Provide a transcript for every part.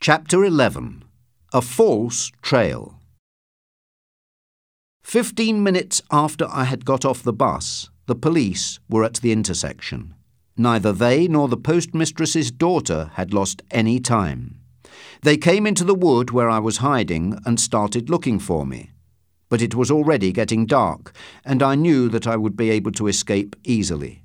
Chapter 11. A False Trail. 15 minutes after I had got off the bus, the police were at the intersection. Neither they nor the postmistress's daughter had lost any time. They came into the wood where I was hiding and started looking for me. But it was already getting dark, and I knew that I would be able to escape easily.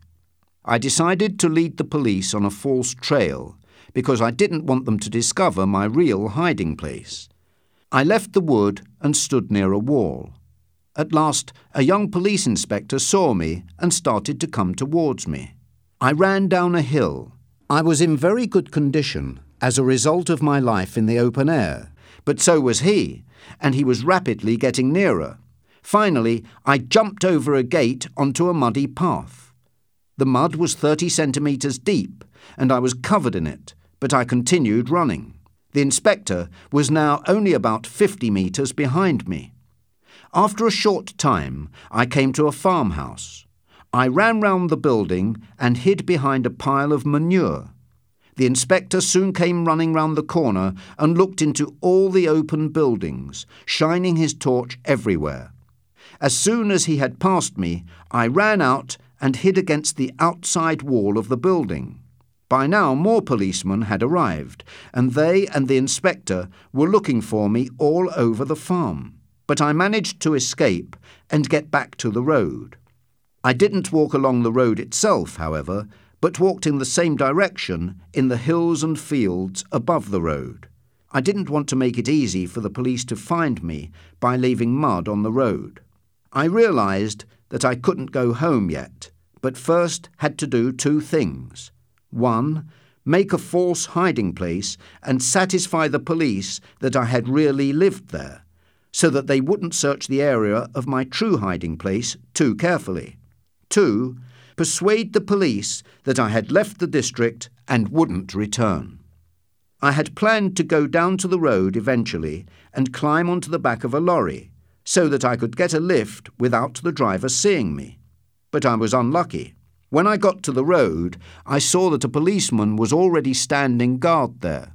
I decided to lead the police on a false trail, because I didn't want them to discover my real hiding place. I left the wood and stood near a wall. At last, a young police inspector saw me and started to come towards me. I ran down a hill. I was in very good condition as a result of my life in the open air, but so was he, and he was rapidly getting nearer. Finally, I jumped over a gate onto a muddy path. The mud was 30 centimetres deep, and I was covered in it, but I continued running. The inspector was now only about 50 metres behind me. After a short time, I came to a farmhouse. I ran round the building and hid behind a pile of manure. The inspector soon came running round the corner and looked into all the open buildings, shining his torch everywhere. As soon as he had passed me, I ran out and hid against the outside wall of the building. By now more policemen had arrived, and they and the inspector were looking for me all over the farm. But I managed to escape and get back to the road. I didn't walk along the road itself, however, but walked in the same direction in the hills and fields above the road. I didn't want to make it easy for the police to find me by leaving mud on the road. I realised that I couldn't go home yet, but first had to do two things. 1. Make a false hiding place and satisfy the police that I had really lived there, so that they wouldn't search the area of my true hiding place too carefully. 2. Persuade the police that I had left the district and wouldn't return. I had planned to go down to the road eventually and climb onto the back of a lorry, so that I could get a lift without the driver seeing me. But I was unlucky. When I got to the road, I saw that a policeman was already standing guard there.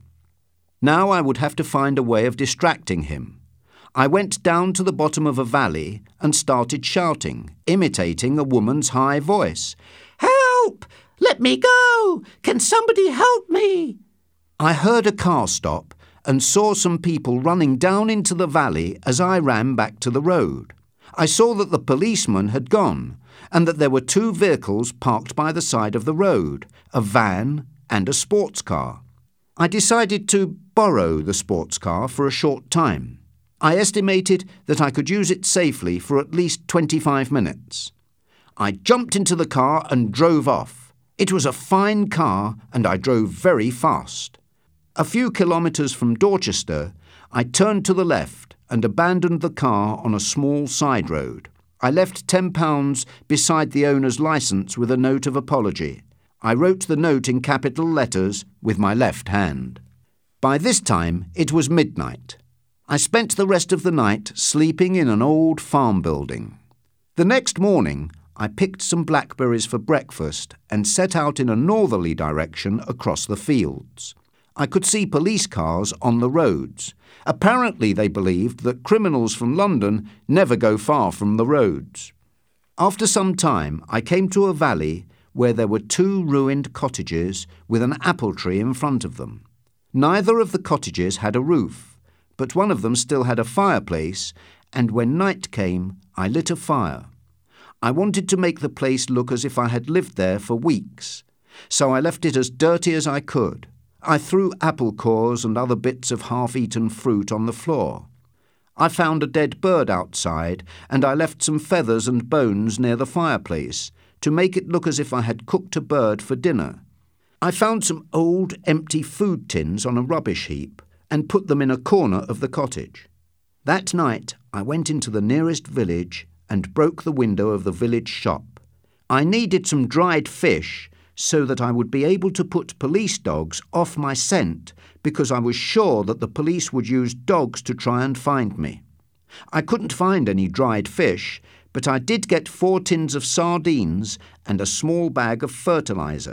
Now I would have to find a way of distracting him. I went down to the bottom of a valley and started shouting, imitating a woman's high voice. "Help! Let me go! Can somebody help me?" I heard a car stop and saw some people running down into the valley as I ran back to the road. I saw that the policeman had gone, and that there were two vehicles parked by the side of the road, a van and a sports car. I decided to borrow the sports car for a short time. I estimated that I could use it safely for at least 25 minutes. I jumped into the car and drove off. It was a fine car, and I drove very fast. A few kilometres from Dorchester, I turned to the left and abandoned the car on a small side road. I left £10 beside the owner's licence with a note of apology. I wrote the note in capital letters with my left hand. By this time, it was midnight. I spent the rest of the night sleeping in an old farm building. The next morning, I picked some blackberries for breakfast and set out in a northerly direction across the fields. I could see police cars on the roads. Apparently they believed that criminals from London never go far from the roads. After some time, I came to a valley where there were two ruined cottages with an apple tree in front of them. Neither of the cottages had a roof, but one of them still had a fireplace, and when night came, I lit a fire. I wanted to make the place look as if I had lived there for weeks, so I left it as dirty as I could. I threw apple cores and other bits of half-eaten fruit on the floor. I found a dead bird outside, and I left some feathers and bones near the fireplace to make it look as if I had cooked a bird for dinner. I found some old, empty food tins on a rubbish heap and put them in a corner of the cottage. That night, I went into the nearest village and broke the window of the village shop. I needed some dried fish so that I would be able to put police dogs off my scent, because I was sure that the police would use dogs to try and find me. I couldn't find any dried fish, but I did get 4 tins of sardines and a small bag of fertiliser.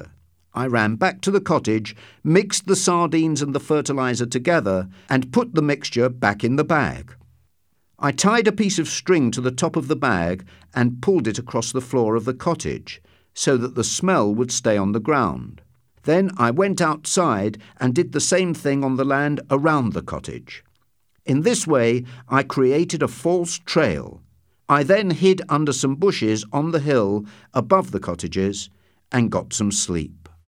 I ran back to the cottage, mixed the sardines and the fertilizer together, and put the mixture back in the bag. I tied a piece of string to the top of the bag and pulled it across the floor of the cottage, so that the smell would stay on the ground. Then I went outside and did the same thing on the land around the cottage. In this way, I created a false trail. I then hid under some bushes on the hill above the cottages and got some sleep.